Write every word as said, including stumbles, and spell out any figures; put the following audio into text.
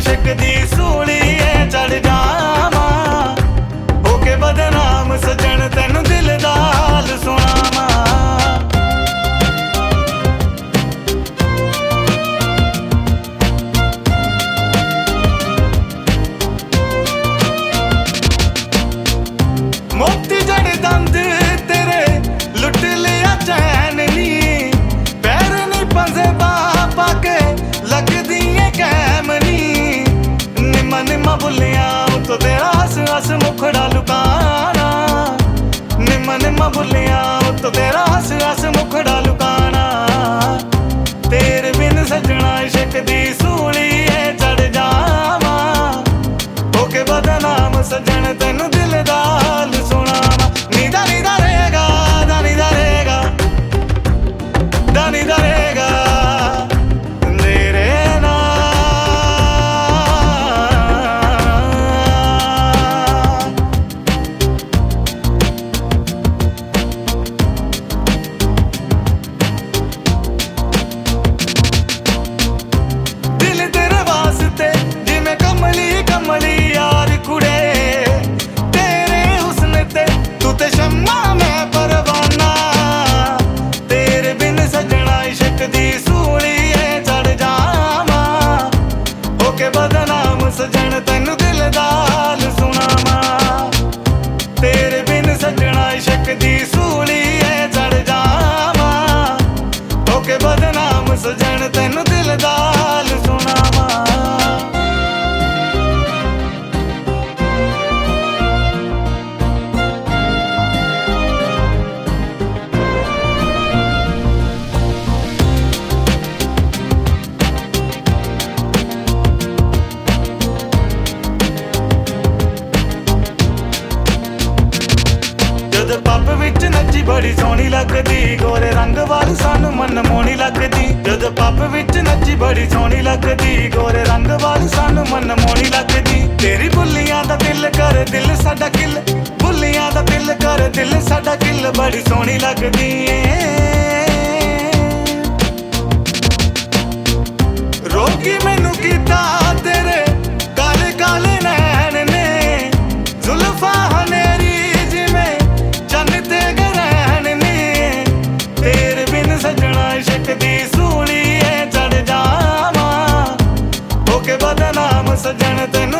इश्क दी सूली चढ़ जावा होके बदनाम सजन तेनू दिल दा हाल सुनावा। मोती जड़ दंद तेरे लुट लिया चैन नी पैर नी पंजे पा के लगदी कैम नी निम्मा निम्मा बुलिया तो तेरा हस हस मुखड़ा लुकाना निम्मा निम्मा बुलिया तो तेरा हस हस मुखड़ा लुकाना। तेरे बिन सजना इश्क दी सूली चढ़ जावा होके बदनाम सजन तेनू दिल दा हाल सुनावा। नीदा नीदा रहेगा दा नीदा रहेगा दा नीदा रहेगा तेरे दिल तेरे वास्ते जिमें कमली कमली यार कुड़े तेरे हुस्न ते तू ते शम्मा मैं परवाना। तेरे बिन सजना इश्क दी सूली चढ़ जावा होके बदनाम सजन तेनू दिल दा हाल सुनावा। तेरे बिन सजना इश्क दी सूली चढ़ जावा होके बदनाम सजन तेनू दिल दा हाल सुनावा। जद पब विच नच्ची बड़ी सोहनी लगदी गोरे रंग वाली सानू मन मोहनी लगदी। जद पब विच नच्ची बड़ी सोहनी लगदी गोरे रंग वाली सानू मन मोहनी लगदी। तेरी बुल्लियां दा दिल कर दिल साडा किल बुल्लियां दा दिल कर दिल साडा किल बड़ी सोहनी लगदी। रोकी मैनू कीता तेरे काले काले नैन ने जुल्फां हनेरी जिवें चन्न ते गरैन ने। तेरे बिन सजना इश्क दी सूली चढ़ जावा होके बदनाम सजन तेनू